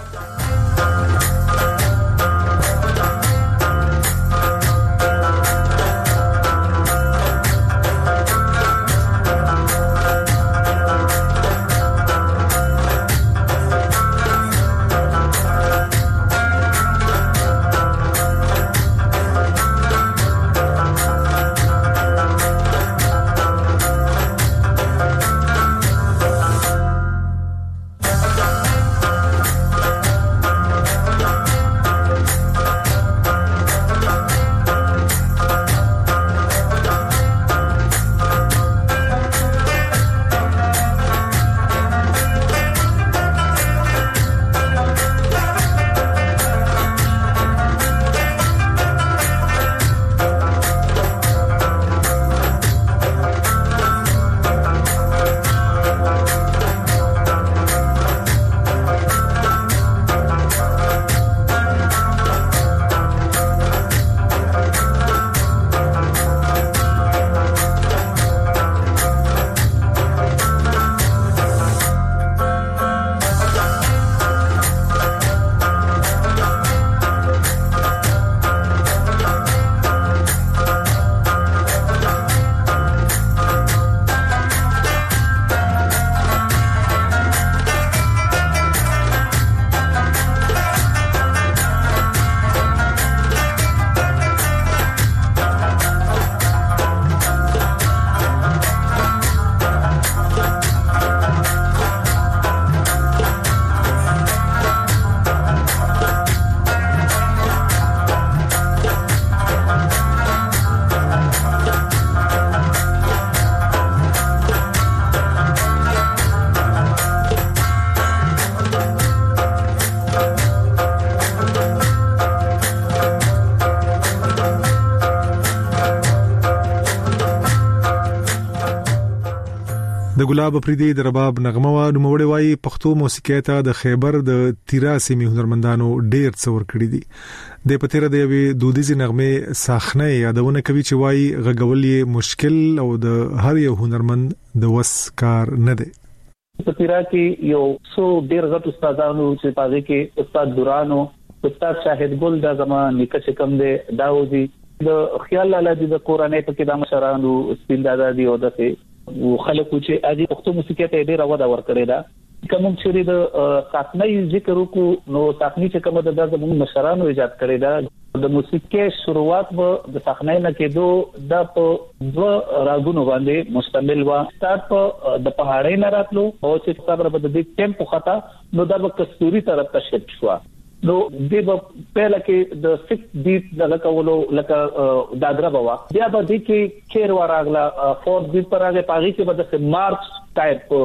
د ګلاب اپریدي د رباب نغمه وا نوموړی وايي پښتو موسیقي ته د خیبر د تیرا سیمې هنرمندانو ډیر څور کړی دي د پتیره د یوې دودیزي نغمه ساخنه یادونه کوي چې وايي غږول یې مشکل او د هر یو هنرمند د وس کار نه دی په تیرا کې یو څو ډیر غټ استادانو چې پاره کې استاد دورانو استاد شاهد ګل د زمان نکښ کم دی داوودي د خیال لاله د قرآنی په کې د مشرانو استنداد دي او دغه او خلکو چې اږي پښتو موسیقي ته ډیر ودا ورکړی دا کوم چې د ساکني ذکر وکړو نو ساکني چې کوم د زموږ مشرانو ایجاد کړی دا د موسیقي شروعات به د ساکني نه کېدو د په دو راګونو باندې مشتمل و ستارت په د پهاړې نه راتلو او چې صبر به د دې ټیمپو خطا نو د کستوري طرف ته شفت شو نو د په لکه د سکس بیټ دغه کولو لکه دادره بوا بیا به د کې خیر وراغله فور بیټ پر هغه پاغي چې به د مارچ ټایپ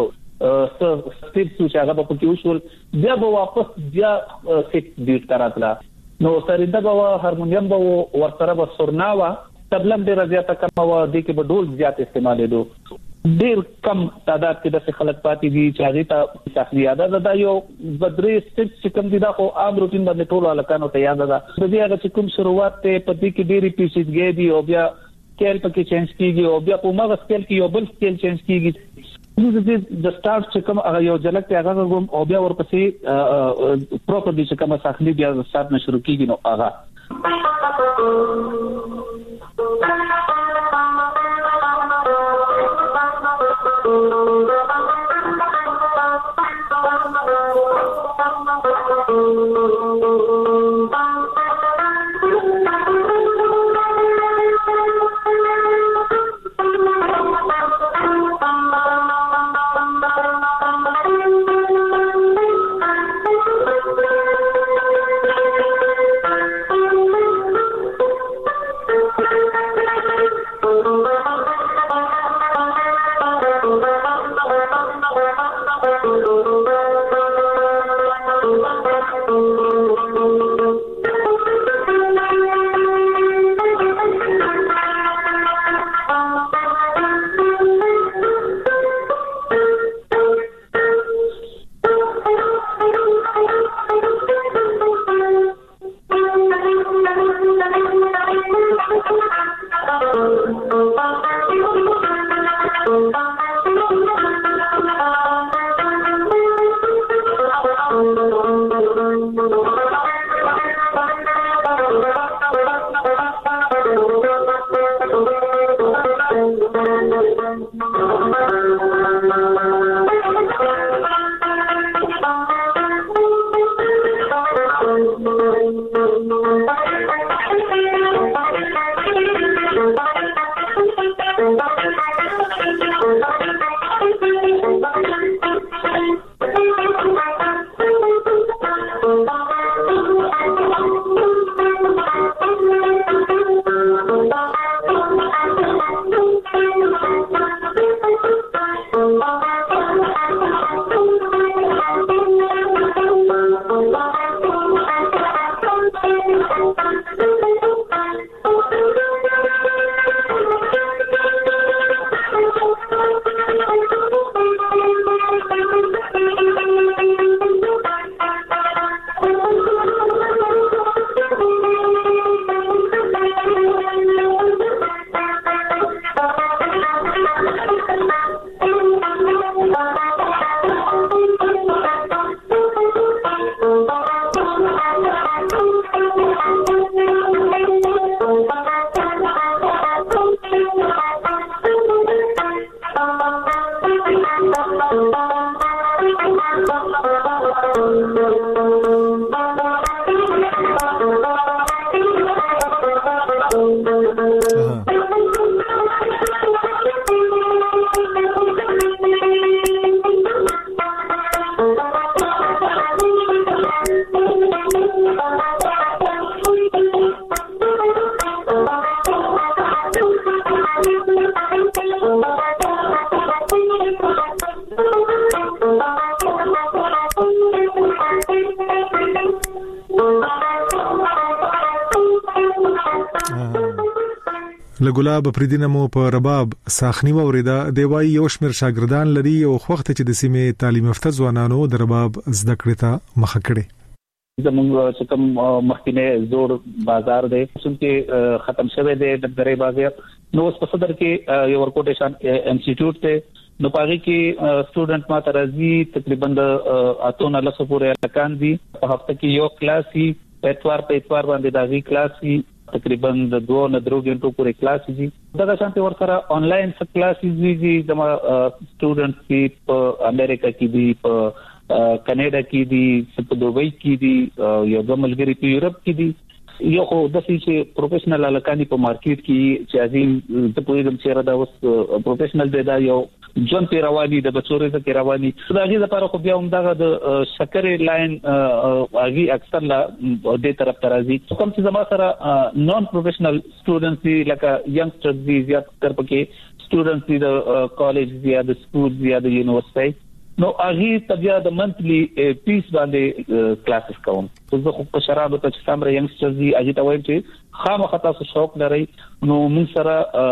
سټیپ چې هغه په کې وشول بیا به واپس بیا سکس بیټ تراتله نو سرینده بوا هارمونیم به ورسره به سورناوا تبلم ډیر زیاته کم و د کې به ډول زیات استعمالېدو ډیر کم تعداد کې د خلک پاتې دي چې هغه ته تخلیه ده دا یو بدري سټ چې کوم دي دا خو عام روټین باندې ټول الکانو ته یاد ده د دې هغه چې کوم شروعات ته پدې کې ډېری پیچیدګي دي او بیا سکیل پکې چینج کیږي او بیا په مغه سکیل کې یو بل سکیل چینج کیږي نو د سٹارټ چې کوم هغه یو جلک ته هغه کوم او بیا ورپسې پروپرلی چې کوم ساخلی بیا سٹارټ نه شروع کیږي نو هغه لګلاب پریدینمو په رباب ساخنی وریدا دیوای یو شمیر شاګردان لري او وخت چې د سیمې تعلیم یافته ځوانانو د رباب زده کړې ته مخه کړي زموږ چې کوم مخکینه زور بازار دی چې ختم شوه دی د درې بازار نو په صدر کې یو ورکوټیشن انسټیټیوټ ته نو پاره کې سټوډنټ ما ترازی تقریبا د اتون لسو پورې لکان دي په هفته کې یو کلاس ای په اتوار په اتوار باندې داغي کلاس ای تقریبا د دوه نه درو غنټو پورې کلاس دي دا شانتي ورسره آنلاین څه کلاسز دي د سټوډنټس کې په امریکا کې دي په کینیډا کې دي په دوبۍ کې دي یو د ملګری په یورپ کې دي یو خو د چې پروفیشنل الکانی په مارکیټ کې چې ازي د پوهیږم چې را دا اوس پروفیشنل دی دا یو جون پیروانی د بچورې څخه رواني دغه لپاره خو بیا هم دغه د شکرې لاین اغي اکثر لا د طرف ترازی کوم چې زما سره نون پروفیشنل سټوډنټس لکه ینګسترز دي زیات تر پکې سټوډنټس دي د کالج دي د سکول دي د یونیورسيټي نو اغي تبیا د منثلی پیس باندې کلاسز کوم زه خو په شراب ته چې سمره ینګسترز دي اجي ته وایم چې خامخا تاسو شوق لري نو موږ سره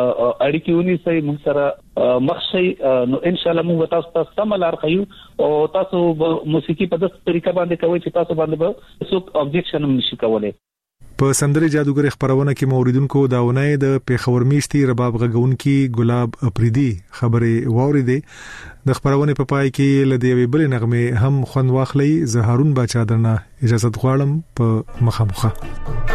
اړیکې ونی سي موږ سره مخشي نو ان شاء الله موږ تاسو ته سملار خيو او تاسو موسیقي په داسې طریقه باندې کوي چې تاسو باندې به څوک اوبجیکشن هم نشي کولای په سندرې جادوګر خبرونه کې موریدونکو داونه د پیښور میشتي رباب غږونکي ګلاب اپریدي خبره واوریدې د خبرونه په پای کې لدی بل نغمه هم خوند واخلي زه هارون باچا درنه اجازه غواړم په مخامخه.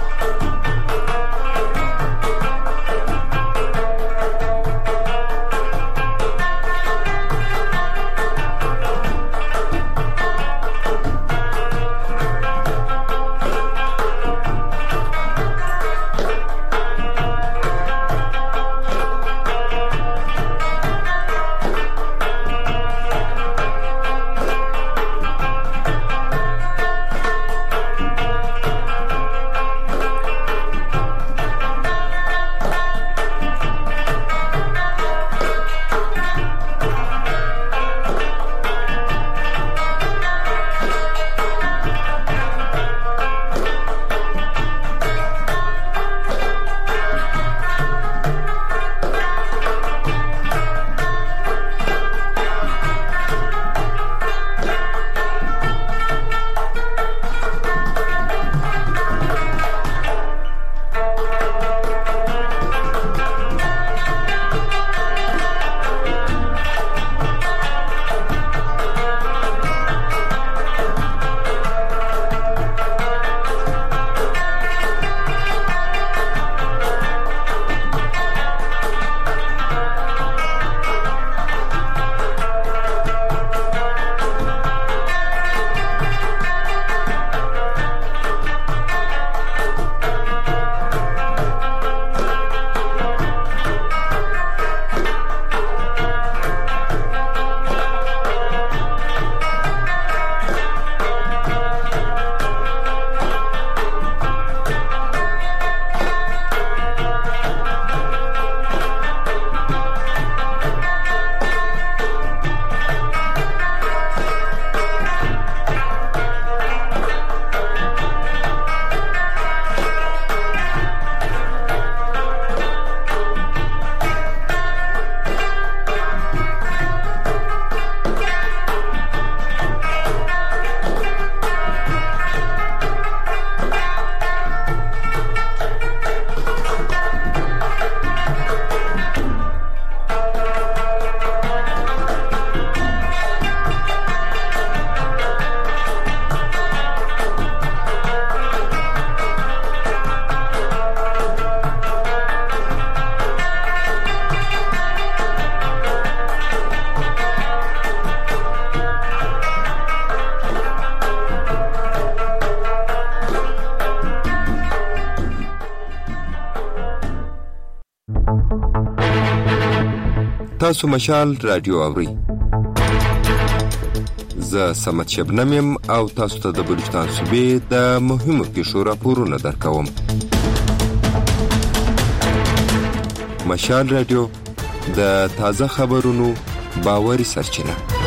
تاسو مشال رادیو اورئ. زه سمت شبنم او تاسو ته د بلوچستان صوبې د مهمو پیښو راپورونه درکوم. مشال رادیو د تازه خبرونو باوري سرچینه.